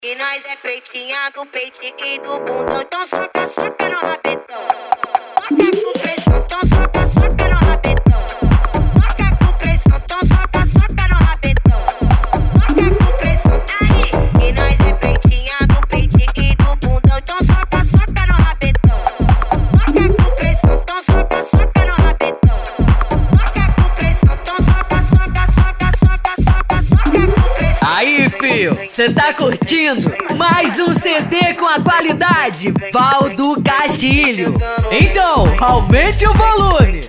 E nós é pretinha do peitinho e do bundão. Então soca, soca no rabetão. Toca com pressão, então soca, soca no rabetão. Toca com pressão, então soca, soca no rabetão. Toca com pressão, aí. E nós é pretinha do peitinho e do bundão. Então soca, soca no rabetão. Toca com pressão, então soca, soca no rabetão. Toca com pressão, então soca, soca, soca, soca, soca, soca com pressão. Aí, fio, cê tá curtindo? Mais um CD com a qualidade Valdo Castilho. Então, aumente o volume.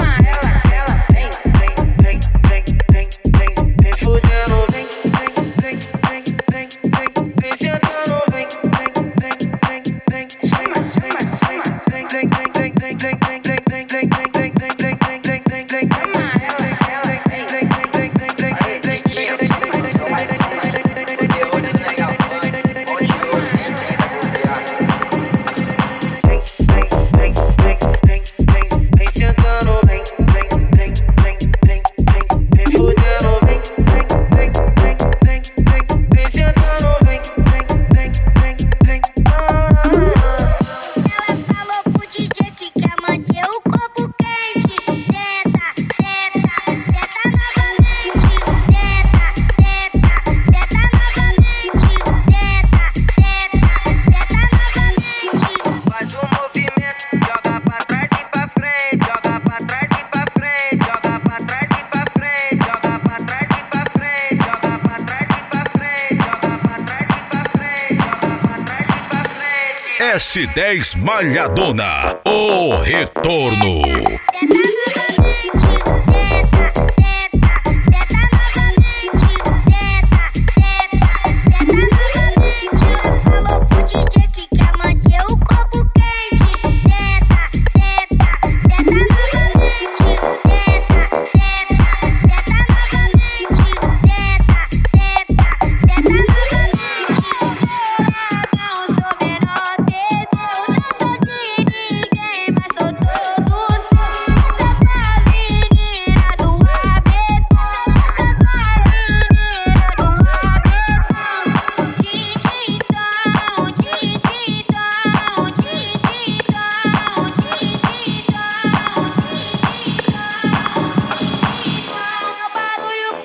S10 Malhadona, o retorno. Cê tá novamente,